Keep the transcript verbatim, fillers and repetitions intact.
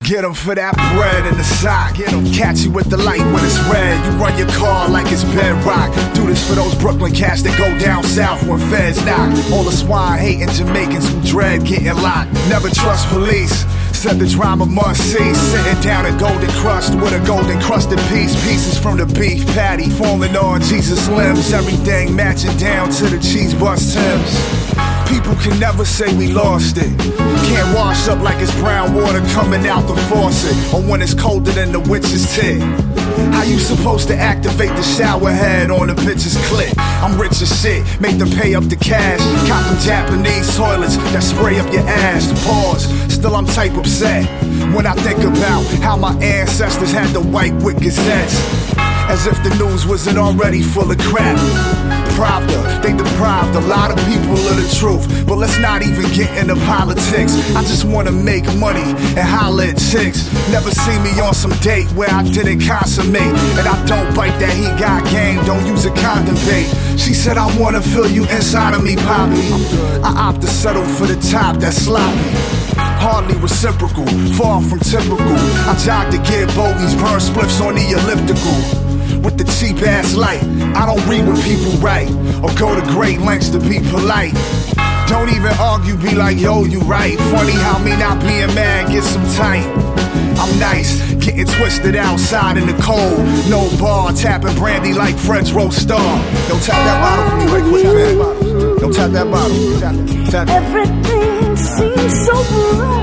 Get them for that bread in the sock. Get them. Catch you with the light when it's red. You run your car like it's bedrock. Do this for those Brooklyn cats that go down south when feds knock. All the swine hating Jamaicans who dread getting locked. Never trust police. Said the drama must cease. Sitting down a golden crust with a golden crusted piece. Pieces from the beef patty falling on Jesus' limbs. Everything matching down to the cheese bus Timbs. People can never say we lost it. Can't wash up like it's brown water coming out the faucet, or when it's colder than the witch's tit. How you supposed to activate the shower head on a bitch's clit? I'm rich as shit, make them pay up the cash. Cop them Japanese toilets that spray up your ass. Pause, still I'm type upset when I think about how my ancestors had to wipe with gazettes, as if the news wasn't already full of crap. Pravda, they deprived a lot of people of the truth. But let's not even get into politics. I just wanna make money and holler at chicks. Never see me on some date where I didn't consummate. And I don't bite that he got game, don't use a condom bait. She said I wanna feel you inside of me, Poppy. I opt to settle for the top, that's sloppy. Hardly reciprocal, far from typical. I jog to get bogeys, burn spliffs on the elliptical. With the cheap ass light, I don't read what people write, or go to great lengths to be polite. Don't even argue, be like, yo, you right. Funny how me not being mad gets some tight. I'm nice, getting twisted outside in the cold. No bar, tapping brandy like French roast star. Don't tap that bottle for me right quick, man. Don't tap that bottle. Tap, tap. Everything seems so bright.